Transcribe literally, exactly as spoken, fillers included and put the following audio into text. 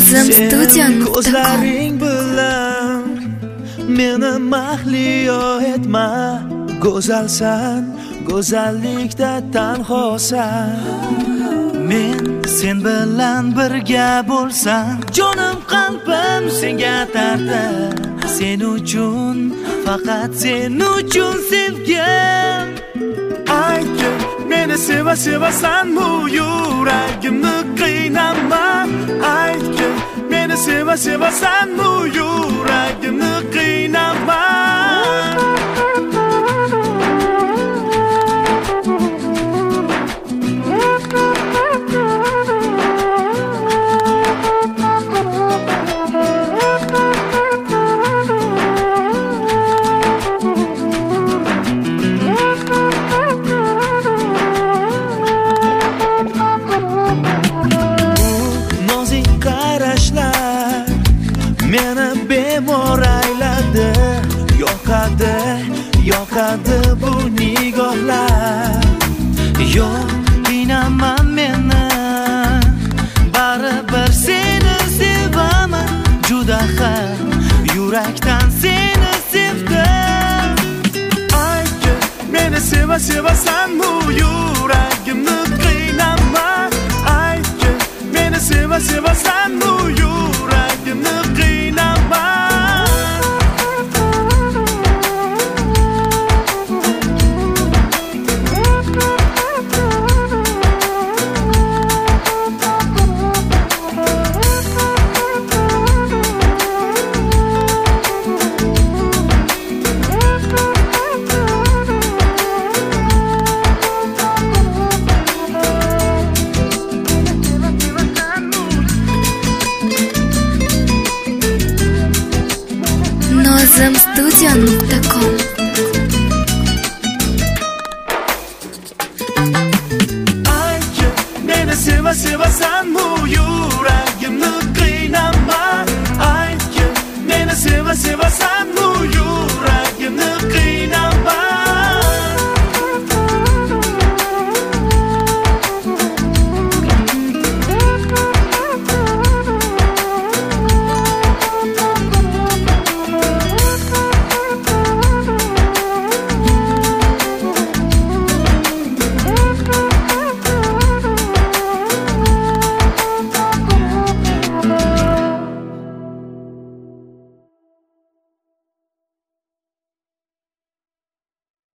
Nozim studio nuqta com. Ko'zlaring bilan meni mahliyo etma. Go'zalsan, go'zallikda tanhosan. Men sen bilan birga bo'lsam, jonim qalbim senga tarta. Sen uchun, faqat sen uchun sevgim. Aytgin, meni seva sevasan bu yuragimni qiynama. Aytgin, meni seva sevasan bu yuragimni qiynama. Meni bemor ayladi, yoqadi, yoqadi bu nigohlar. Yo'q, qiynaman meni, baribir seni sevaman. Juda ham yurakdan seni sevdim. Aytgin, meni seva sevasan bu yuragimni qiynama. Aytgin, meni seva sevasan bu yuragimni qiynama. Nozim studio nuqta com.